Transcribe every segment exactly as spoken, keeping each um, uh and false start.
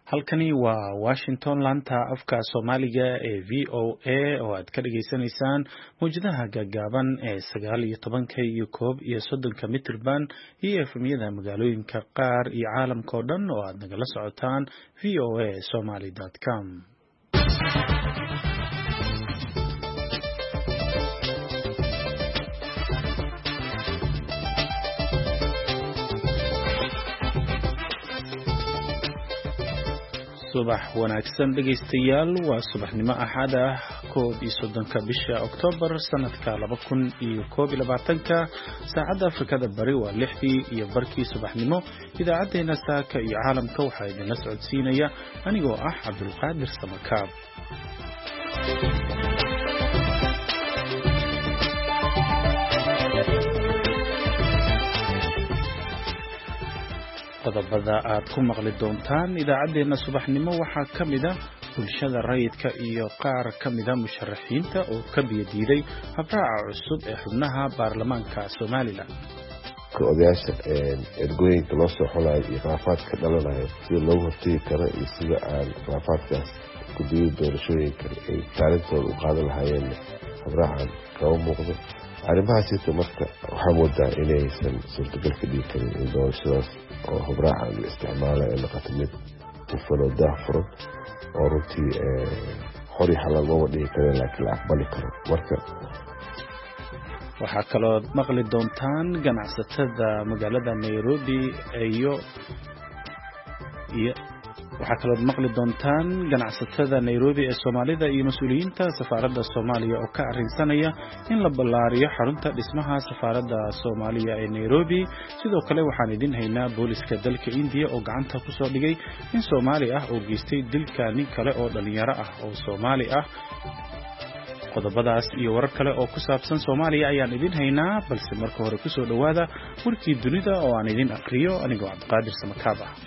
Halkani waa Washington laanta afka Soomaaliga ee V O A oo aad ka dhageysanaysaan muujadaha gaagaaban ee sagaal iyo tobanka iyo koob iyo soddonka mitirban iyo efemyada magaalooyinka qaar iyo caalamka oo dhan oo aad nagala socotaan v o a somali dot com. subax wanaagsan dhegeystayaal waa subaxnimo axad ah koob iyo soddonka bisha Oktoobar sanadka laba kun iyo koob iyo labaatanka saacadda Afrikada Bari waa lixdii iyo barkii subaxnimo. idaacadeena saaka iyo caalamka waxaa idinla socodsiinaya anigoo ah Cabdulqaadir Samakaab. qodobada aad ku maqli doontaan idaacadeena subaxnimo waxaa ka mid ah bulshada rayidka iyo qaar ka mid ah musharaxiinta oo ka biyadiiday habraaca cusub ee xubnaha baarlamaanka Soomaaliland. odayaasha ergooyinka loo soo xulayo iyo khilaafaadka dhalanayo sida loogu hortegi karo iyo sida aan khilaafaadkaas guddiga doorashooyinka ay kaalintooda u qaadan lahaayeen habraacan kaba muuqdo. arrimahaasita marka waxaa moodaa inaysan suurtagal ka dhigi karin in doorashadaas oo habraacan la isticmaala ee noqoto mid hufan oo daah furan oo runtii xor iyo xalaal looma dhigi kareen laakiin la aqbali karo. marka waxaa kaloo maqli doontaan ganacsatada magaalada Nairobi iyo iyo waxaa kaloo maqli doontaan ganacsatada Nairobi ee Soomaalida iyo mas'uuliyiinta safaaradda Soomaaliya oo ka arrinsanaya in la ballaariyo xarunta dhismaha safaaradda Soomaaliya ee Nairobi. sidoo kale waxaan idin haynaa booliska dalka India oo gacanta ku soo dhigay in Soomaali ah oo geystay dilka nin kale oo dhalinyaro ah oo Soomaali ah. qodobadaas iyo warar kale oo ku saabsan Soomaaliya ayaan idin haynaa, balse marka hore ku soo dhawaada warkii dunida oo aan idin aqriyo anigoo Cabdulqaadir Samakaab ah.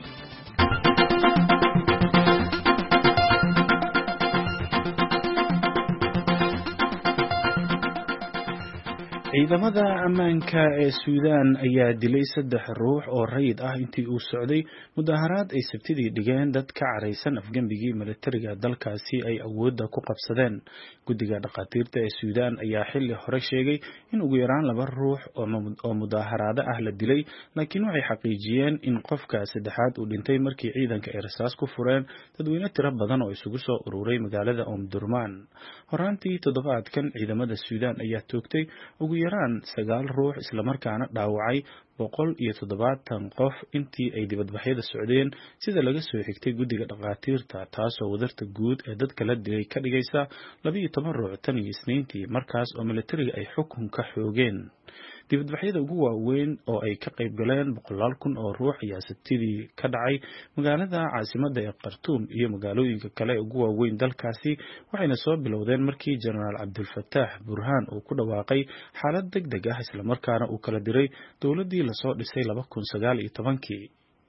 ciidamada ammaanka ee Suudaan ayaa dilay saddex ruux oo rayid ah intii uu socday mudaharaad ay sabtidii dhigeen dad ka careysan afgembigii militariga dalkaasi ay awoodda ku qabsadeen. guddiga dhaqaatiirta ee Suudaan ayaa xilli hore sheegay in ugu yaraan laba ruux oo mudaharaado ah la dilay, laakiin waxay xaqiijiyeen in qofka saddexaad uu dhintay markii ciidanka ay rasaas ku fureen dadweyne tiro badan oo isugu soo ururay magaalada Omdurman. horaantii toddobaadkan ciidamada Suudaan ayaa toogtay ugu yaraan sagaal ruux isla markaana dhaawacay boqol iyo toddobaatan qof intii ay dibadbaxyada socdeen, sida laga soo xigtay guddiga dhaqaatiirta, taasoo wadarta guud ee dadka la dilay ka dhigaysa laba iyo toban ruux tan iyo Isniintii markaas oo militariga ay xukunka xoogeen. dibadbaxyada ugu waaweyn oo ay ka qayb galeen boqolaal kun oo ruux ayaa sabtidii ka dhacay magaalada caasimadda ee Khartoum iyo magaalooyinka kale ugu waaweyn dalkaasi, waxayna soo bilowdeen markii Generaal Cabdulfataax Burhaan uu ku dhawaaqay xaalad degdeg ah isla markaana uu kala diray dowladdii la soo dhisay laba kun sagaal iyo tobankii.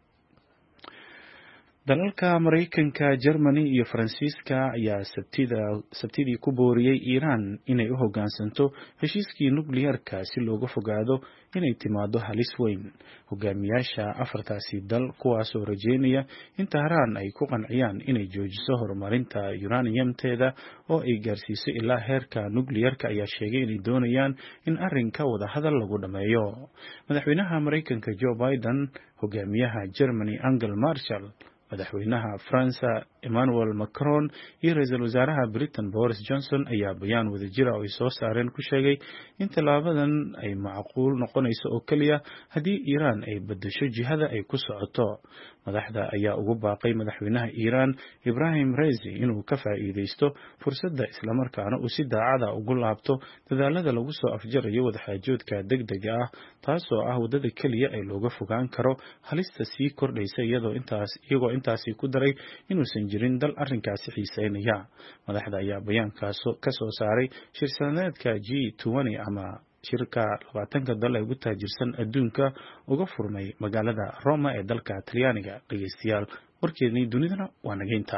dalalka Mareykanka, Germany iyo Faransiiska ayaa sabtidii ku booriyay Iiraan inay u hoggaansanto heshiiskii nukliyeerka si looga fogaado inay timaado halis weyn. hogaamiyaasha afartaasi dal kuwaasoo rajeynaya in Tahraan ay ku qanciyaan inay joojiso horumarinta uraniumteeda oo ay gaarsiiso ilaa heerka nukliyeerka ayaa sheegay inay doonayaan in arrinka wadahadal lagu dhameeyo. madaxweynaha Mareykanka Joe Biden, hogaamiyaha Germany Angela Merkel, madaxweynaha France Emmanuel Macron iyo ra'iisul wasaaraha Britain Boris Johnson ayaa bayaan wadajir ah oo ay soo saareen ku sheegay in tallaabadan ay macquul noqonayso oo kaliya haddii Iiraan ay bedesho jihada ay ku socoto. madaxda ayaa ugu baaqay madaxweynaha Iiraan Ibrahim Raisi inuu ka faa'iideysto fursadda isla markaana uu si daacad ah ugu laabto dadaalada lagu soo afjarayo wadaxaajoodka degdega ah, taasoo ah wadada kaliya ee looga fogaan karo halista sii kordhaysa iyadoo intaas iyagoo intaasi ku daray inuusan jirin dal arrinkaasi xiiseynaya. madaxda ayaa bayaankaas ka soo saaray shir sanadeedka G twenty ama shirka labaatanka dal ee ugu taajirsan adduunka uga furmay magaalada Roma ee dalka Talyaaniga. dhegeystayaal warkeedii dunidana waa nageynta.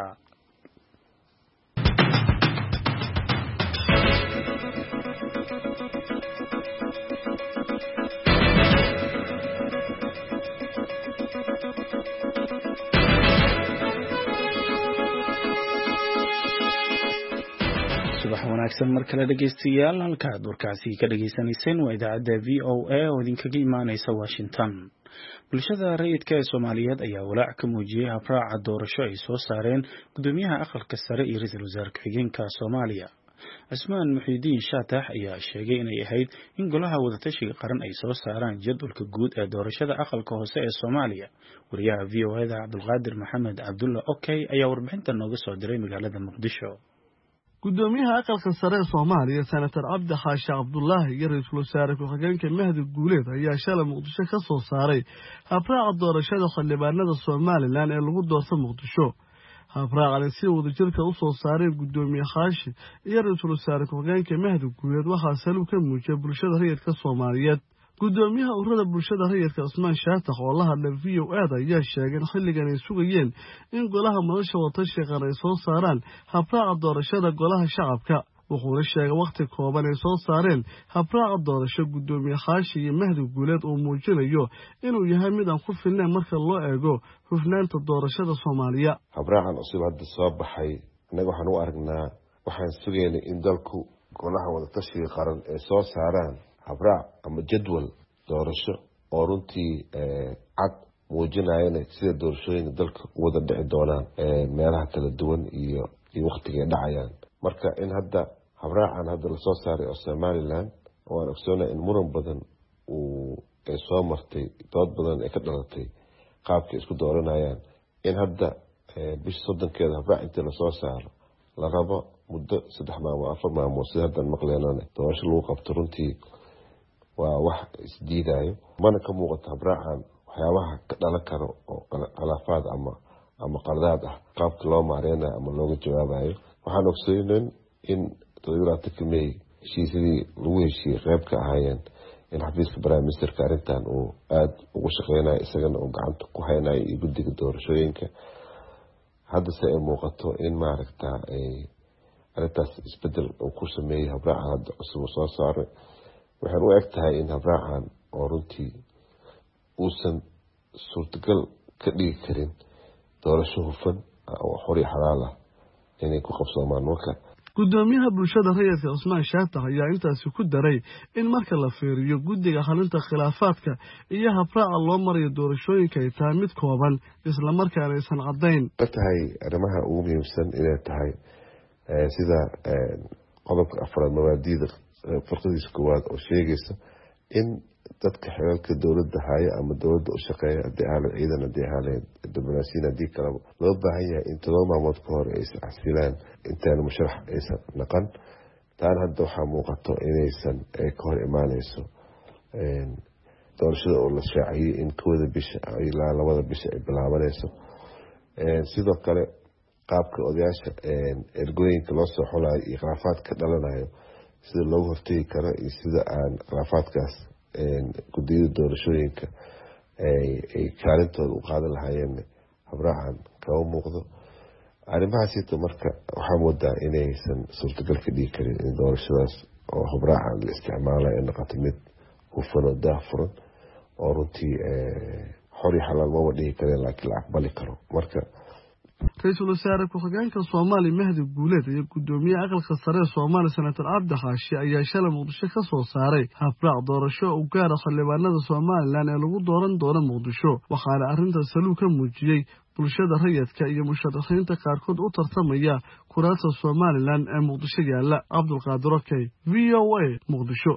wanaagsan mar kale dhegeystayaal halkaad warkaasi ka dhageysanayseen waa idaacadda v o a oo idinkaga imaaneysa Washington. Bulshada rayidka ee Soomaaliyeed ayaa walaac ka muujiyay habraaca doorasho ay soo saareen gudoomiyaha aqalka sare iyo ra'iisul wasaare ku-xigeenka Soomaaliya. Asmaan Muxiidiin Shaatax ayaa sheegay inay ahayd in golaha wadatashiga qaran ay soo saaraan jadwalka guud ee doorashada aqalka hoose ee Soomaaliya. Wariyaha V O A da Cabdulqaadir Maxamed Cabdulla Okay ayaa warbixinta nooga soo diray magaalada Muqdisho. gudoomiyaha aqalka sare ee Soomaaliya Senator Cabdi Xaashi Cabdullaahi iyo ra'iisul wasaare ku-xigeenka Mahdi Guuleed ayaa shalay Muqdisho ka soo saaray habraaca doorashada xildhibaanada Soomaaliland ee lagu doorto Muqdisho. habraacan si wadajirka u soo saareen gudoomiyaha Xaashi iyo ra'iisul wasaare ku-xigeenka Mahdi Guuleed waxaa saluu ka muujiyay bulshada rayidka Soomaaliyeed. gudoomiyaha ururada bulshada rayidka Asmaan Shaatax oo la hadlay V O A ayaa sheegay in xilligan ay sugayeen in golaha madasha wadatashiga qaran ay soo saaraan habraaca doorashada golaha shacabka. wuxuuna sheegay waqti kooban ay soo saareen habraaca doorasho gudoomiyaha Xaashi iyo Mahdi Guuleed oo muujinayo inuu yahay mid aan ku filnayn marka loo eego hufnaanta doorashada Soomaaliya. habraacan cusub hadda soo baxay anaga waxaan u aragnaa waxaan sugaynay in dalku golaha wadatashiga qaran ay soo saaraan habraac ama jadwal doorasho oo runtii cad muujinayana sida doorashooyinka dalka wada dhici doonaan meelaha kala duwan iyo iyo waqtiga ay dhacayaan. marka in hadda habraacan hadda la soo saaray oo Somaliland oo aan ogsoonay in muran badan uu ay soo martay dood badan ay ka dhalatay qaabka isku dooranayaan in hadda bish soddonkeeda habraac inta la soo saaro la rabo muddo saddex maalmood afar maalmood sida hadda maqleenana doorasho lagu qabto runtii waa wax isdiidayo mana ka muuqato habraacan waxyaabaha ka dhalan karo oo khilaafaad ama ama qaladaad ah qaabka loo maareynayo ama looga jawaabayo. waxaan ogsoonayn in toddobaadka May heshiisyadii lagu heshiiyey qayb ka ahaayeen in xafiiska Prime Ministerka arrintan uu aad ugu shaqeynayo isagana uu gacanta ku haynayo iyo guddiga doorashooyinka. hadda se ay muuqato in maaragta ay arrintaas isbedel uu ku sameeyey habraacan hadda cusub soo saaray. waxaan u eg tahay in habraacan oo runtii uusan suurtagal ka dhigi karin doorasho hufan oo xor iyo xalaal ah inay ku qabsoomaan. marka gudoomiyaha bulshada rayidka Asmaan Shaatax ayaa intaasi ku daray in marka la fiiriyo guddiga xalinta khilaafaadka iyo habraaca loo marayo doorashooyinka ay tahay mid kooban isla markaana aysan cadayn. tahay arrimaha ugu muhiimsan inay tahay sida qodobka afraad mabaadi'da farqadiisa koowaad oo sheegaysa in dadka xeelka dowladda haya ama dowladda u shaqeeya haddii ahlan ciidan haddii ahlan diblomaasiyiin haddii kaleba loo baahan yahay in todoba maalmood ka hor aysan xasilaan intaan musharax aysan naqan. taana hadda waxaa muuqato inaysan ka hor imaaneyso doorashada oo la shaaciyey in kooda bisha ilaa labada bisha ay bilaabanayso. sidoo kale qaabka odayaasha ergooyinka loo soo xulayo iyo khilaafaad ka dhalanayo sida loogu hortegi karo iyo sida aan khilaafaadkaas guddiyada doorashooyinka ay kaalintooda u qaadan lahaayeen habraacan kama muuqdo. arrimahaasito marka waxaa moodaa inaysan suurtagal ka dhigi karin in doorashadaas oo habraacan la isticmaalayo ay noqoto mid hufan oo daahfuran oo runtii xor iyo xalaal maba dhigi kareen laakiin la aqbali karo. marka ra'iisul wasaare ku-xigeenka Soomaaliya Mahdi Guuleed iyo gudoomiyaha aqalka sare ee Soomaaliya Senator Cabdi Xaashi ayaa shalay Muqdisho ka soo saaray habraac doorasho u gaar ah xildhibaanada Soomaaliland ee lagu dooran doono Muqdisho. waxaana arrintaas saluu ka muujiyay bulshada rayidka iyo musharaxiinta qaarkood u tartamaya kuraasta Soomaaliland ee Muqdisho yaala. Cabdulqaadir Okay, V O A, Muqdisho.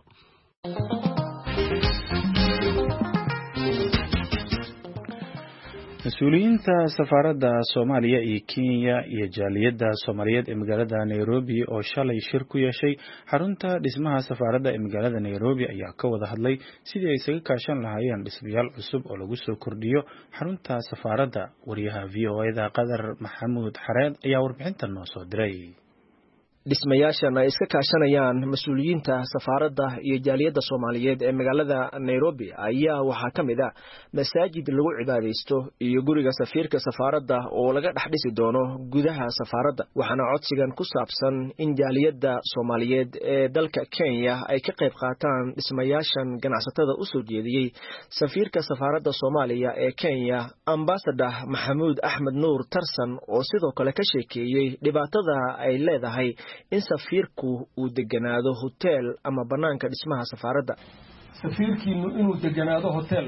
mas-uuliyiinta safaaradda Soomaaliya iyo Kenya iyo jaaliyadda Soomaaliyeed ee magaalada Nairobi oo shalay shir ku yeeshay xarunta dhismaha safaaradda ee magaalada Nairobi ayaa ka wada hadlay sidii ay isaga kaashan lahaayeen dhismayaal cusub oo lagu soo kordhiyo xarunta safaaradda. wariyaha V O A da Qadar Maxamuud Xareed ayaa warbixintan noo soo diray. dhismayaashan ay iska kaashanayaan mas-uuliyiinta safaaradda iyo jaaliyadda Soomaaliyeed ee magaalada Nairobi ayaa waxaa ka mid ah masaajid lagu cibaadeysto iyo guriga safiirka safaaradda oo laga dhex dhisi doono gudaha safaaradda. waxaana codsigan ku saabsan in jaaliyadda Soomaaliyeed ee dalka Kenya ay ka qayb qaataan dhismayaashan ganacsatada u soo jeediyey safiirka safaaradda Soomaaliya ee Kenya Ambassador Maxamuud Axmed Nuur Tarsan oo sidoo kale ka sheekeeyay dhibaatada ay leedahay in safiirku uu deganaado hotel ama banaanka dhismaha safaaradda. safiirkiinu inuu deganaado hotel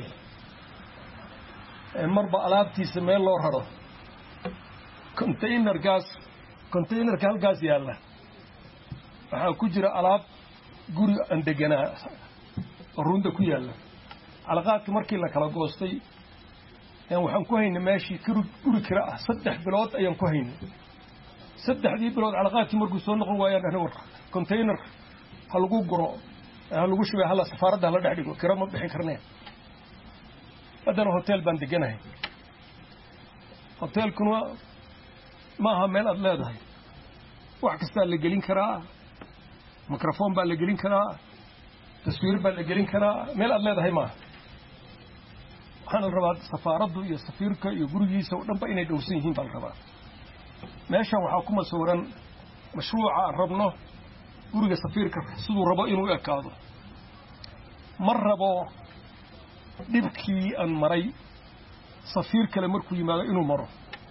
marba alaabtiisa meel loo raro container gas container halkaas yaalla waxaa ku jira alaab guri aan deganaa runda ku yaalla alaqaadka markii la kala goostay aan waxaan ku haynay meeshii guri kira ah saddex bilood ayaan ku haynay saddexdii bilood alaqaadkii markuu soo noqon waayaan ana war container ha lagu guro ha lagu shubay hala safaaradda la dhex dhigo kira ma bixin karnaa haddana hotel baan deganahay hotelkuna maaha meel aad leedahay wax kastaa la gelin karaa mikrofon baa la gelin karaa taswiir baa la gelin karaa meel aad leedahay maaha waxaan la rabaa safaaraddu iyo safiirka iyo gurigiisa oo dhanba inay dhowsan yihiin baa la rabaa meeshan waxaa kuma sawiran mashruuca aan rabno guriga safiirka siduu rabo inuu ekaado ma rabo dhibkii aan maray safiir kale markuu yimaado inuu maro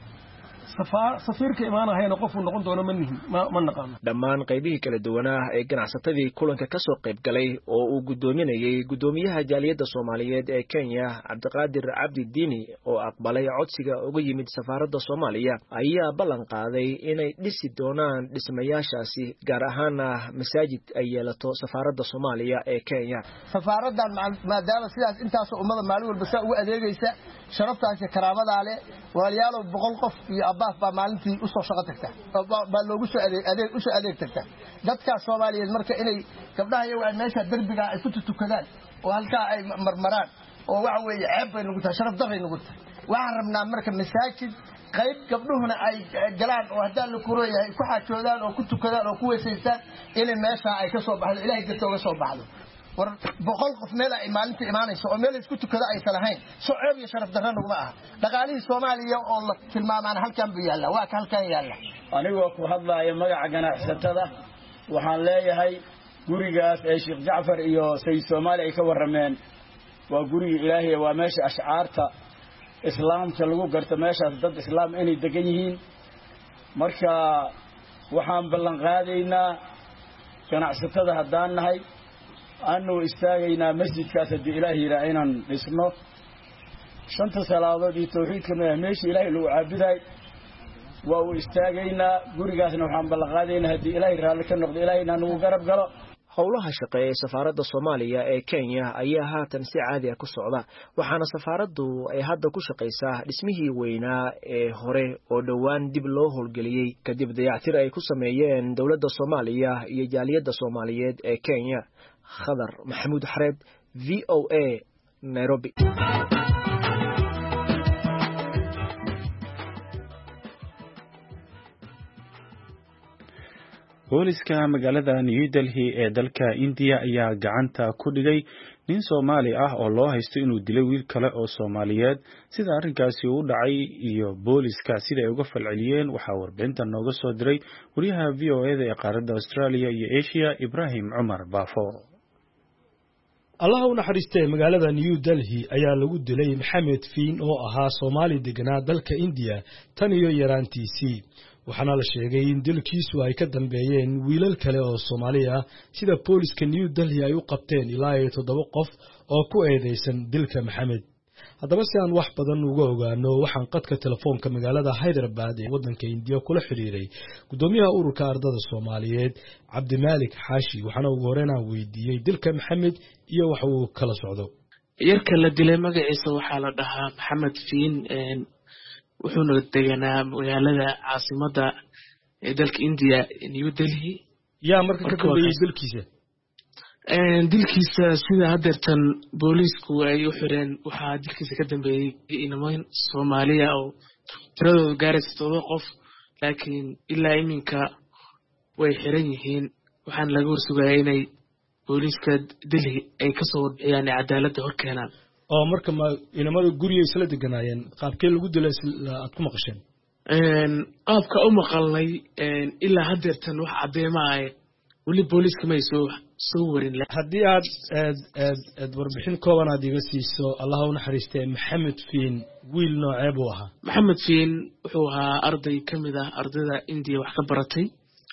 safiirka imaanahayna qofuu noqon doono ma nihin ma naqaano. dhammaan qaybihii kala duwanaa ee ganacsatadii kulanka ka soo qayb galay oo uu guddoominayay guddoomiyaha jaaliyadda Soomaaliyeed ee Kenya Cabdiqaadir Cabdi Diini oo aqbalay codsiga uga yimid safaaradda Soomaaliya ayaa ballan qaaday inay dhisi doonaan dhismayaashaasi gaar ahaan masaajid ay yeelato safaaradda Soomaaliya ee Kenya. safaaraddan maadaama sidaas intaas ummada maalin walba saa ugu adeegaysa sharaftaasi karaamada leh walaalayaal boqol qof iyo abaaf baa maalintii u soo shaqo tagta baa loogu soo adeeg adeeg u soo adeeg tagta dadka Soomaaliyeed marka inay gabdhaha iyo waa meesha darbiga ay ku tukadaan oo halka ay marmaraan oo waxa weeye ceeb bay nagu tahay sharaf daray nagu tahay waxaan rabnaa marka masaajid qayb gabdhuhuna ay galaan oo hadaa la kuroyahay ku xaajoodaan oo ku tukadaan oo ku weesaystaan in meesha ay ka soo baxdo ilaahay dadka uga soo baxdo war boqol qof meel ay maalintii imaanayso oo meel isku tukada ay salahayn soo ceeb iyo sharaf darro nagu ah dhaqaalihii Soomaaliya oo la tilmaamaan halkan buu yaalla waa halkan yaalla anigoo ku hadlaaya magaca ganacsatada waxaan leeyahay gurigaas ee Sheekh Jaafar iyo Sayid Soomaali ay ka warameen waa guriga Ilaahay waa meesha ashcaarta islaamka lagu garto meeshaas dad islaam inay degan yihiin marka waxaan ballan qaadaynaa ganacsatada haddaan nahay أنه استاجينا مسجد كاسد إلهي رأينا اسمه شنت صلاة دي توحيد كنا ماشي إلهي لو عبداي وهو استاجينا قرقاسنا وحن بلغادين هدي إلهي رالك النقد إلهي نانو قرب قلو howlaha shaqeeya safaaradda Soomaaliya ee Kenya ayaa haatan si caadi ah ku socda waxaana safaaraddu ay hadda ku shaqeysaa dhismihii weynaa ee hore oo dhawaan dib loo howlgeliyay kadib dayactir ay ku sameeyeen dawladda Soomaaliya iyo jaaliyadda Soomaaliyeed ee Kenya. Khadar Maxamuud Xareed V O A Nairobi. booliska magaalada New Delhi ee dalka India ayaa gacanta ku dhigay nin Soomaali ah oo loo haysto inuu dilay wiil kale oo Soomaaliyeed sida arrinkaasi uu dhacay iyo booliska sida ay uga falceliyeen waxa warbixinta nooga soo diray wariyaha V O A ee qaaradda Australia iyo Asia Ibrahim Umar Bafo. Allah u naxariistay magaalada New Delhi ayaa lagu dilay Maxamed Fiin oo ahaa Soomaali deganaa dalka India tan iyo yaraantiisii waxaana la sheegay in dilkiisu ay ka dambeeyeen wiilal kale oo Soomaali ah sida booliska New Delhi ay u qabteen ilaa iyo toddoba qof oo ku eedeysan dilka Maxamed. haddaba si aan wax badan uga ogaano waxaan qadka telefoonka magaalada Hyderabad ee wadanka India kula xiriiray gudoomiyaha ururka ardada Soomaaliyeed Cabdimaalik Xaashi waxaana ugu horreyn aan weydiiyay dilka Maxamed iyo waxa uu kala socdo. yarka la dilay magaciisa waxaa la dhahaa Maxamed Fiin wuxuuna deganaa magaalada caasimadda ee dalka India New Delhi. yaa marka ka dambeeyay dilkiisa dilkiisa sida hadeertan boolisku ay u xireen waxaa dilkiisa ka dambeeyay inaman Soomaaliya oo tiradoodu gaaraysa todoba qof laakiin ilaa iminka way xiran yihiin waxaan laga warsugayaa inay booliska Delhi ay ka soo warbixiyaan cadaaladda hor keenaan. oo marka ma inamada guriga isla deganaayeen qaabkee lagu dilay aad ku maqasheen een qaabka u maqalnay een ilaa hadeertan wax cadeema ay wali booliska ma soo soo warin haddii aad aad warbixin kooban aad iga siiso Allah u naxariistay Maxamed Fiin wiil noocee buu ahaa. Maxamed Fiin wuxuu ahaa arday kamid ah ardayda India wax ka baratay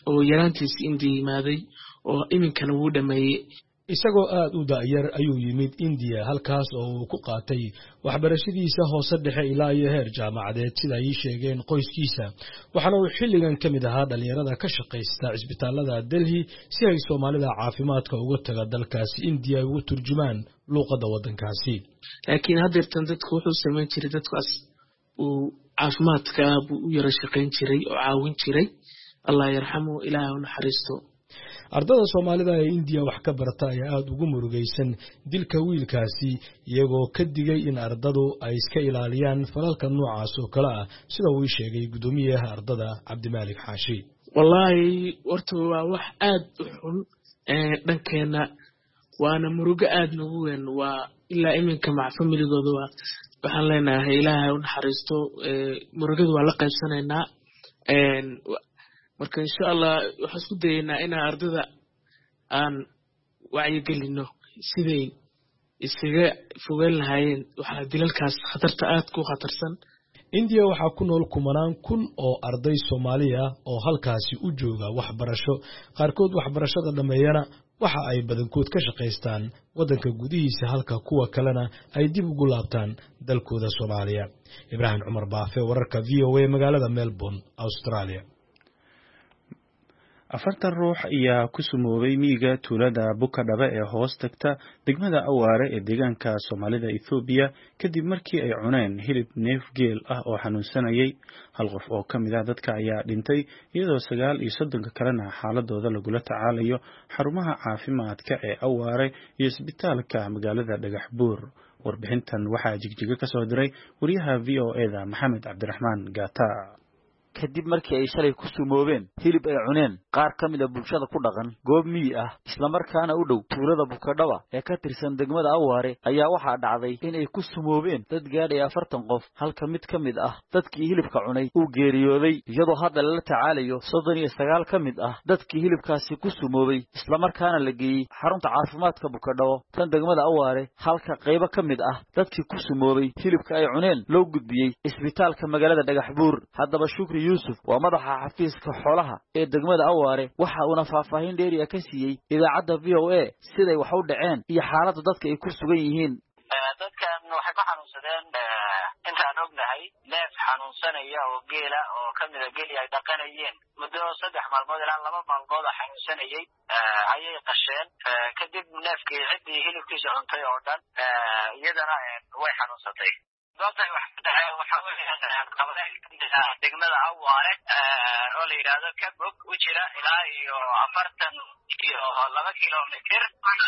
oo yaraantiisa India yimaaday oo iminkana wuu dhameeyay isagoo aad u da'yar ayuu yimid India halkaas oo uu ku qaatay waxbarashadiisa hoose dhexe ilaa iyo heer jaamacadeed sida ay sheegeen qoyskiisa waxaana uu xilligan kamid ahaa dhalinyarada ka shaqeysta isbitaalada Delhi si ay Soomaalida caafimaadka uga taga dalkaasi India ugu turjumaan luqadda wadankaasi laakiin hadeertan dadku wuxuu sameyn jiray dadkaas uu caafimaadka u yara shaqeyn jiray oo caawin jiray Allah yarxamu ilaahay u naxariisto ardada Soomaalida ee India wax ka barata ayaa aad ugu murugaysan dilka wiilkaasi iyagoo ka digay in ardadu ay iska ilaaliyaan falalka noocaas oo kale ah sida uu sheegay gudoomiyaha ardada Cabdimaalik Xaashi wallahi horta waa wax aad u xun ee dhankeena waana murugo aad nagu weyn waa ilaa iminka mac familigooda waa waxaan leenahay ilaahay u naxariisto murugadu waa la qaybsanaynaa een marka insha Allah waxa isku dayeynaa in ardada aan wacyi gelino sidii isaga fogaan lahaayeen waxa dilalkaas khatarta aad ku khatarsan India waxa ku nool kumanaan kun oo arday Soomaali ah oo halkaasi u jooga waxbarasho qaarkood waxbarashada dhameeyana waxa ay badankood ka shaqeystaan wadanka gudihiisa halka kuwa kalena ay dib ugu laabtaan dalkooda Soomaaliya Ibrahim Umar Baafe wararka V O A magaalada Melbourne Australia afartan ruux ayaa ku sumoobay miyiga tuulada Bukadhabe ee hoos tagta degmada Awaare ee deegaanka Soomaalida Ethiopia kadib markii ay cuneen hilib neef geel ah oo xanuunsanayay hal qof oo kamid ah dadka ayaa dhintay iyadoo sagaal iyo soddon kalena xaaladooda lagula tacaalayo xarumaha caafimaadka ee Awaare iyo isbitaalka magaalada Dhagaxbuur warbixintan waxaa jigjiga ka soo diray wariyaha V O A da Maxamed Cabdiraxmaan Gaata kadib markii ay shalay ku sumoobeen hilib ay cuneen qaar kamid ah bulshada ku dhaqan goob miyi ah isla markaana u dhow tuulada Bukadhabe ee ka tirsan degmada Awaare ayaa waxa dhacday in ay ku sumoobeen dad gaadhay afartan qof halka mid kamid ah dadkii hilibka cunay uu geeriyooday iyadoo hadda la tacaalayo soddon iyo sagaal kamid ah dadkii hilibkaasi ku sumoobay isla markaana la geeyay xarunta caafimaadka Bukadhabe tan degmada Awaare halka qayb kamid ah dadkii ku sumoobay hilibka ay cuneen loo gudbiyay isbitaalka magaalada Dhagaxbuur haddaba Shukri Yusuf waa madaxa xafiiska xoolaha ee degmada Awaare waxa uu faahfaahin dheeri ah ka siiyay idaacadda V O A siday wax u dhaceen iyo xaaladda dadka ay ku sugan yihiin dadkan waxay ka xanuunsadeen intaan ognahay neef xanuunsanaya oo geela oo kamid ah geeli ay dhaqanayeen muddo saddex maalmood ilaa laba maalmood xanuunsanayay ayay qasheen kadib neefkii cidii hilibkiisa cuntay oo dhan iyadana way xanuunsatay goobtan wax ka dhacay waxa weeyaan qabalayda degmada Awaare oo la yiraahdo Kabog u jira ilaa iyo afartan iyo laba kiiloomitir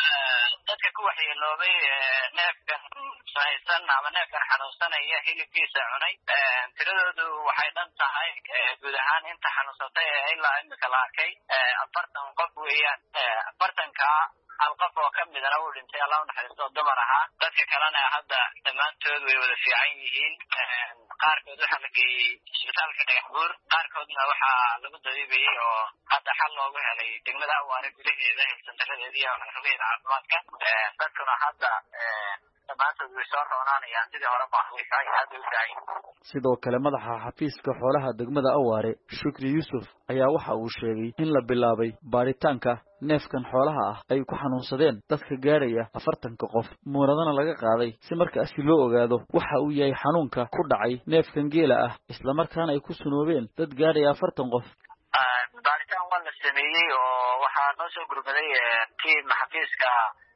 dadka ku waxyeeloobay neefkan saysan ama neefkan xanuunsanaya hilibkiisa cunay tiradoodu waxay dhan tahay guud ahaan inta xanuunsatay ilaa imika la arkay afartan qof weeyaan afartanka hal qof oo kamid ah uu dhintay Allah u naxariisto dumar ahaa dadka kalena hadda dhamaantood way wada fiican yihiin qaarkood waxa la geeyay isbitaalka Dhagaxbuur qaarkoodna waxa lagu dabiibay oo hadda xal loogu helay degmada Awaare gudaheeda santadeedii iyo xarumaha caafimaadka dadkuna hadda dhamaantood way soo roonaanayaan sidii hore baaxay aad u daay sidoo kale madaxa xafiiska xoolaha degmada Awaare Shukri Yusuf ayaa waxa uu sheegay in la bilaabay baaritaanka neefkan xoolaha ah ay ku xanuunsadeen dadka gaaraya afartanka qof muuradana laga qaaday si markaas loo ogaado waxa uu yahay xanuunka ku dhacay neefkan geela ah isla markaana ay ku sunoobeen dad gaaraya afartan qof baaritaan waa la sameeyay oo waxaa noo soo gurmaday tiim xafiiska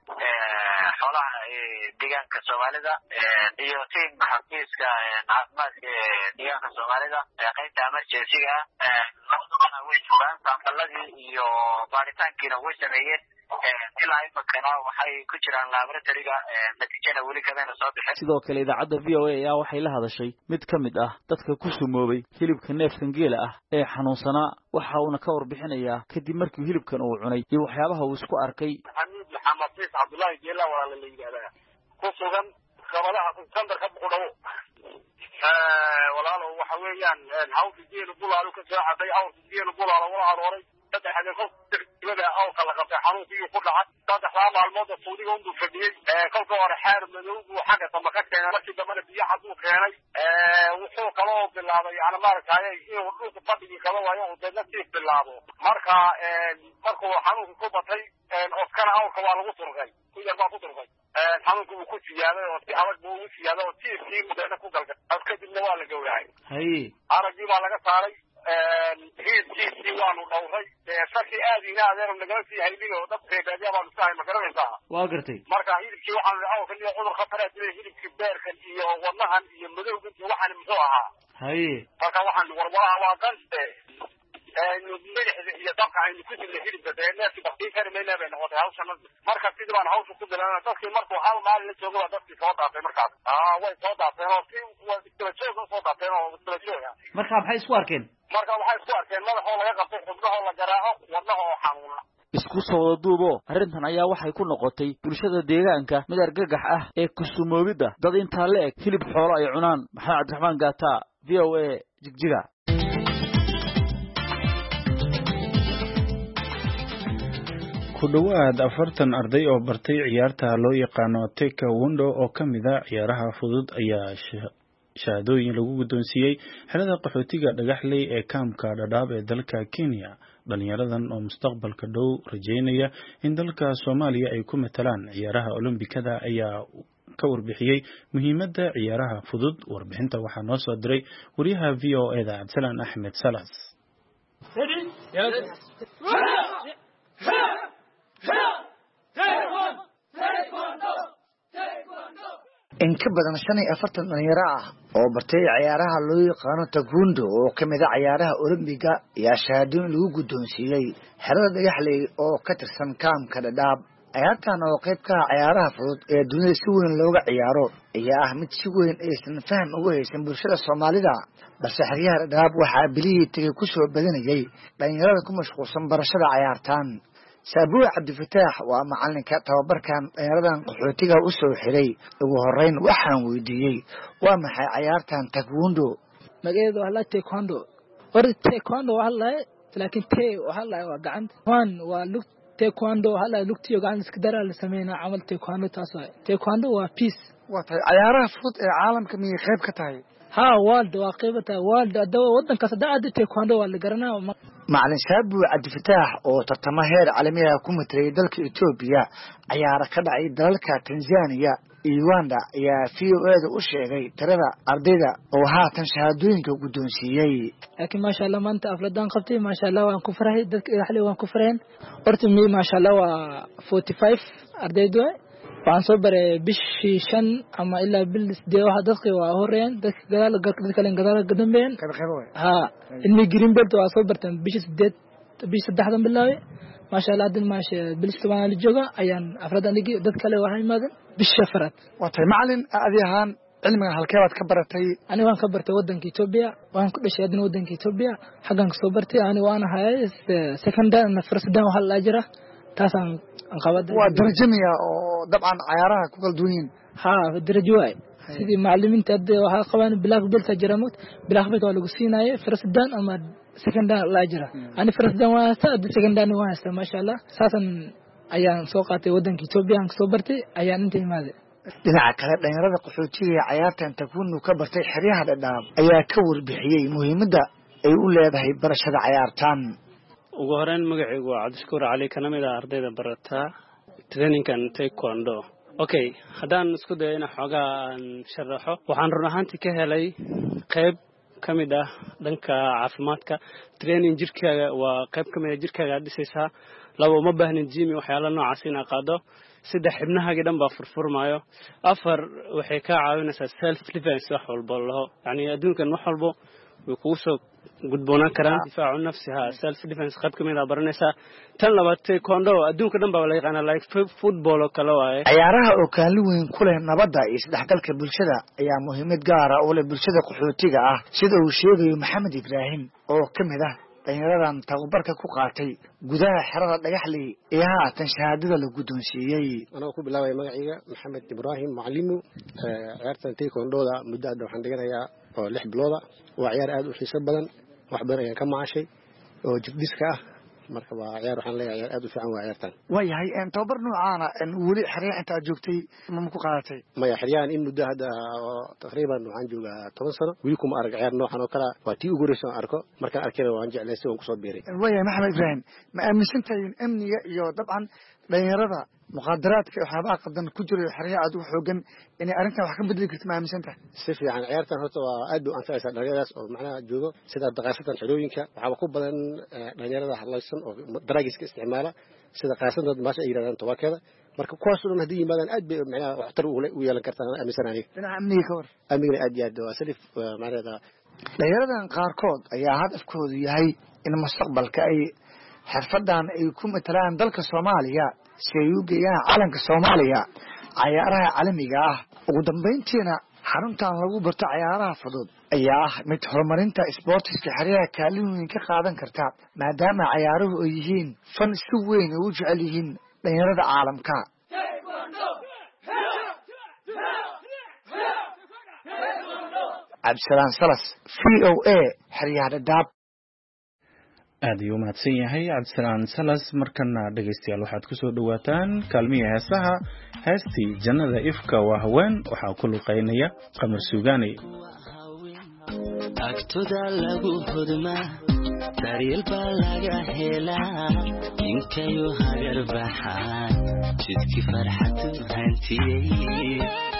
xoolaha deegaanka Soomaalida iyo tiim xafiiska caafimaadka deegaanka Soomaalida qaybta emergency-ga labadana way joogaan saambaladii iyo baaritaankiina way sameeyeen ilaa imikana waxay ku jiraan laboratory-ga natiijada weli kadana soo bixin sidoo kale idaacadda V O A ayaa waxay la hadashay mid kamid ah dadka ku sumoobay hilibka neefkan geela ah ee xanuunsanaa waxa uu ka warbixinayaa kadib markii hilibkan uu cunay iyo waxyaabaha uu isku arkay Maxamed Abdullahi Geela wala la yiraahdaa ku sugan qabadaha sandarka Bukadhabe ee walaalo waxa weeyaan hawlkii geelu bulaalo ka soo caday hawlkii geelu bulaalo wala arooray saddex habeen kolkada awka la qabtay xanuunkii ku dhacay saddexdaa maalmood suudiga unduu fadhiyey kolka hore xaar madow buu xagga dambe ka keenay markii dambena biyo caduu keenay wuxuu kaloo bilaabay yani maaragtay inuu dhulka fadhigii kala waayo uu deedna sii bilaabo marka markuu xanuunka ku batay oskana awka waa lagu turqay ku yar baa ku turqay xanuunka uu ku siyaaday oo si adag buu ugu siyaaday oo tiirkii mudana ku galgay kadibna waa la gowracay haye araggii baa laga saaray hiidkiisii waanu dhawray sarkii aad ina adeer nagala sii haybin oo dad reebaadiya baanu iska hay ma garanaysaa waa gartay marka hilibkii waxaanu awkan iyo cudur khatara dilay hilibkii beerkan iyo wadnahan iyo madowgan iyo waxaan muxuu ahaa haye marka waxaan warwaraha waa qanse milixda iyo dabka aynu ku dilnay hilibka dee neefkii baktiin kari mayna bay noqotay hawshan marka sidii baan hawsha ku bilana dadkii markuu hal maalin la jooga baa dadkii soo daatay markaas aa way soo daateen oo si isla joog soo daateen oo isla jooga marka maxay isku arkeen marka waxay isku arkeen madaxoo laga qabtay xubnahoo la garaaco wadnaha oo xanuuna isku soo duubo arrintan ayaa waxay ku noqotay bulshada deegaanka mid argagax ah ee kusumoobida dad intaa la eg hilib xoolo ay cunaan maxamed cabdiraxmaan gaata v o a jigjiga ku dhowaad afartan arday oo bartay ciyaarta loo yaqaano taekwondo oo ka mid a ciyaaraha fudud ayaa shahaadooyin lagu guddoonsiiyey xerada qaxootiga dhagaxley ee kaamka dhadhaab ee dalka Kenya. dhalinyaradan oo mustaqbalka dhow rajeynaya in dalka Soomaaliya ay ku matalaan ciyaaraha Olombikada ayaa ka warbixiyey muhiimadda ciyaaraha fudud. Warbixinta waxaa noo soo diray wariyaha V O A da Cabdisalaan Axmed Salas. in ka badan shan iyo afartan dhalinyaro ah oo bartay ciyaaraha loo yaqaano taekwondo oo ka mid ah ciyaaraha Olombiga ayaa shahaadooyin lagu guddoonsiiyey xerada dhagaxley oo ka tirsan kaamka dhadhaab. ciyaartan oo qayb ka ah ciyaaraha fudud ee dunida si weyn looga ciyaaro ayaa ah mid si weyn aysan faham ugu haysan bulshada Soomaalida, balse xeryaha dhadhaab waxaa bilihii tagay ku soo badanayay dhalinyarada ku mashquulsan barashada ciyaartan. Saabuur Cabdifataax waa macalinka tababarkan dhalinyaradan qaxootiga u soo xiray. ugu horeyn waxaan weydiiyey waa maxay ciyaartan taekwondo. magaceedu waa la taekwondo war taekwondo waa la laakiin te waa la waa gacanta wan waa lug taekwondo waa la lugtiyo gacanta iska daraa la sameeyna amal taekwondo taas waa taekwondo waa peace. waa tahay ciyaaraha fudud ee caalamka miyay qayb ka tahay? ha world waa qayb ka tahay world dawa wadanka saddex taekwondo waa la garanaa. macalin Saabuur Cabdifataax oo tartamo heer caalami ah ku matalay dalka Itoobiya ciyaar ka dhacay dalalka Tanzania iyo Uganda ayaa V O A da u sheegay tirada ardayda oo haatan shahaadooyinka guddoonsiiyey. laakiin ma sha Allah maanta afladan qabtay ma sha Allah waan ku farahay dadka dhagaxley waan ku fareen horta mi ma sha Allah waa forty-five ardaydo waan soo baray bishii shan ama ilaa bil siddeed waxa dadka waa horeen dadka gadaal dadka kale gadaal gadambeen ha ilmi green belt waa soo bartaan bishii siddeed bishii saddexdan bilaaway ma sha Allah hadin ma sha bil toban la jooga ayaan afradan dhigi dad kale waxa imaadeen bishii afraad. waa tahay macalin aadi ahaan cilmiga halkee baad ka baratay? ani waan ka bartay wadanka Itoobiya waan ku dhashay adina wadanka Itoobiya xagan ka soo bartay ani waan ahay secondary na first dan waxa la jira taasaan qabada. waa darajamiya oo dabcan ciyaaraha ku kala duwan yihiin. ha darajo waay sidii macallimiinta hadda waxa qabaan black belt jiramad black belt waa lagu siinaayay first dan ama second dan la jira. ani first dan waa saad second dan waa haysta ma sha Allah saasan ayaan soo qaatay wadanka Itoobiya aan soo bartay ayaan inta imaaday. dhinaca kale dhalinyarada qaxootiga ee ciyaartan taekwondo ka bartay xeryaha dhadhaab ayaa ka warbixiyey muhiimadda ay u leedahay barashada ciyaartan. ugu horeyn magacaygu waa Cabdishakuur Cali kana mid ah ardayda barata trainingan taekwondo. okay haddaan isku dayo inaan xoogaa aan sharaxo waxaan run ahaantii ka helay qayb ka mid ah dhanka caafimaadka. training jirkaaga waa qayb ka mid ah jirkaaga dhisaysaa. laba uma baahnin gym waxyaalo noocaas inaad qaado. saddex xibnahaaga dhan baa furfurmaayo. afar waxay ka caawinaysaa self defense wax walba laho yani adduunkan wax walba way kugu soo gudboonaan karaan difaacu nafsiha self defense qayb ka mid ah baranaysaa. tan labaad taekwondo adduunka dhan baa la yaqaanaa like football oo kale waaye. ciyaaraha oo kaalin weyn ku leh nabadda iyo isdhexgalka bulshada ayaa muhiimad gaar ah u leh bulshada qaxootiga ah sida uu sheegayo Maxamed Ibraahim oo ka mid ah dhalinyaradan tababarka ku qaatay gudaha xerada dhagaxley ee haatan shahaadada la guddoonsiiyey. anoo ku bilaabay magacayga Maxamed Ibraahim macallimu ciyaartan taekwondo-da muddo hadda waxaan dhiganayaa oo lix bilooda. waa ciyaar aad u xiiso badan wax badan ayaan ka maashay oo jibdiska ah marka waa ciyaar waxaan leeyahay ciyaar aad u fiican waa ciyaartan waayahay tababar noocaana weli xeryaha inta aad joogtay ma ku qaadatay maya xeryahan in muddo hadda taqriiban waxaan joogaa toban sano weli kuma arag ciyaar noocan oo kale waa tii ugu horreysay aan arko markaan arkayna waan jeclaystay waan kusoo biiray waayahay maxamed ibraahim ma aaminsantahay in amniga iyo dabcan dhalinyarada muqaadaraadka waxyaabaha qadan ku jira xeryaha aad u xoogan inay arrintan wax ka bedeli karto ma aaminsantahay si fiican ciyaartan horta waa aad u anfacaysaa dhalinyaradaas oo macnaha joogo sida daqaasatan xerooyinka waxaaba ku badan dhalinyarada hadlaysan oo daraagiska isticmaala sida qaasada maasha ay yiraahdaan tobakeeda marka kuwaas oo dhan haddii yimaadaan aad bay macnaha waxtar u yeelan kartaan aaminsan aniga dhinaca amniga ka war amniga aad iyo aad waa salif macnaheeda dhalinyaradan qaarkood ayaa hadafkoodu yahay in mustaqbalka ay xirfadan ay ku matalaan dalka Soomaaliya si ay u geeyaan calanka Soomaaliya ciyaaraha caalamiga ah ugu dambeyntiina xaruntan lagu barto ciyaaraha fudud ayaa ah mid horumarinta isboortiska xeryaha kaalin weyn ka qaadan karta maadaama ciyaaruhu ay yihiin fan si weyn u jecel yihiin dhalinyarada caalamka Absalan Salas V O A xeryaha Dadaab aad ayuu mahadsan yahay cabdisalaan salas markana dhegaystayaal waxaad ku soo dhawaataan kaalmiya heesaha heestii jannada ifka waa haween waxaa ku luqeynaya qamar suugaani agtoda lagu hodmaa daryeel baa laga helaa inkayo hagar baxaan jidkii farxadu hantiyey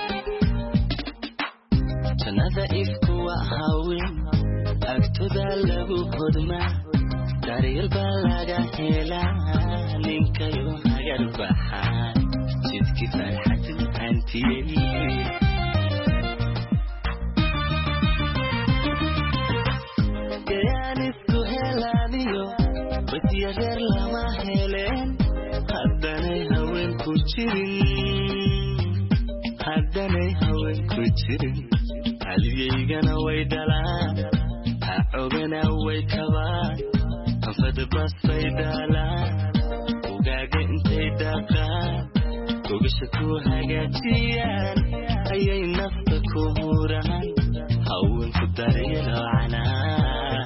jannada ifku waa haween agtoda lagu hodmaa daryeel baa laga helaa ninkayo hagar baxaan jidkii farxadu hantiyey gayaanisku helaaniyo badiyareer lama heleen haddanay haweenku jirin haddanay haweenku jirin haliyaygana way dhalaan ha ogana way kabaan anfadabas bay dhaalaan ugaaga intay dhaqaan gogasha ku hagaajiyaan ayay nafta ku huraan haweenku daryelo canaan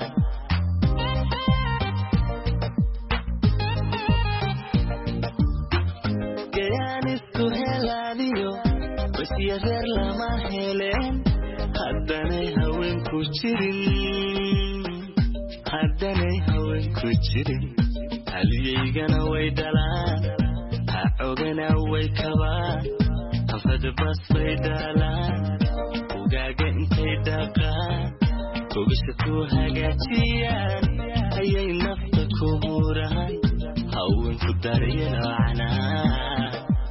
gayaanisku helaaniyo basyareer lama heleen haddanay haweenku jirin haddanay haweenku jirin haliyaygana way dhalaan ha ogana way kabaan anfadabas bay dhaalaan ugaaga intay dhaqaan gogasha ku hagaajiyaan ayay nafta ku huraan haweenku daryelo canaan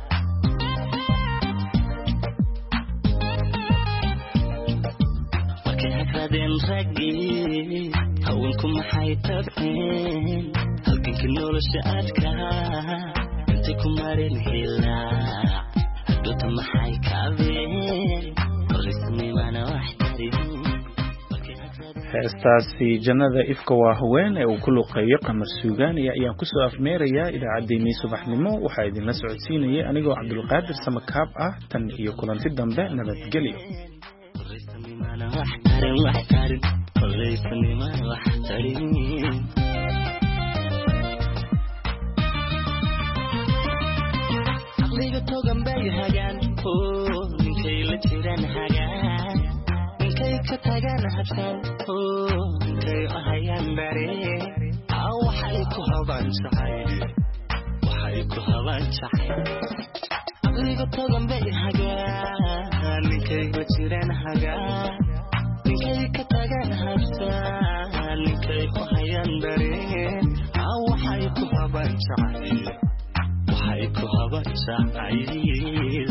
markay hagradeen raggii haweenku maxay tabceen halganka nolosha adkaa intay ku mareen hilaac hadhoota maxay kaabeen qorisnimana wax tarin heestaasi jannada ifka waa haween ee uu ku luqeeyo qamar suugaani ayaan ku soo afmeerayaa idaacaddeenii subaxnimo waxaa idinla socodsiinayay anigoo cabdulqaadir samakaab ah tan iyo kulanti dambe nabadgelyo aqliga togan bay hagaan oo ninkay la jiraan hagaan ninkay ka tagaan habsaan oo ninkay ahayaan bare waxay ku habaan jacayl waxay ku habaan jacayl aqliga togan bay hagaan ninkay la jiraan hagaan ninkay ka tagaan habsaan ninkay ahayaan bare waxay ku habaan jacayl waxay ku habaan jacayl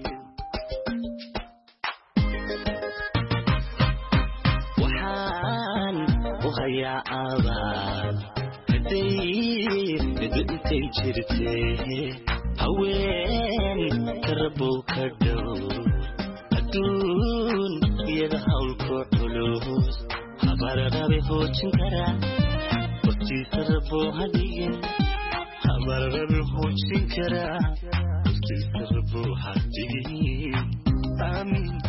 waxaan u hayaa abaal hadday mido intay jirtee haween karabow ka dhow adduun iyada hawlku culus habararabe hoojin karaa hortiisa raboo hadigin habararabe hoojin karaa hortiisa raboo hadigin aamin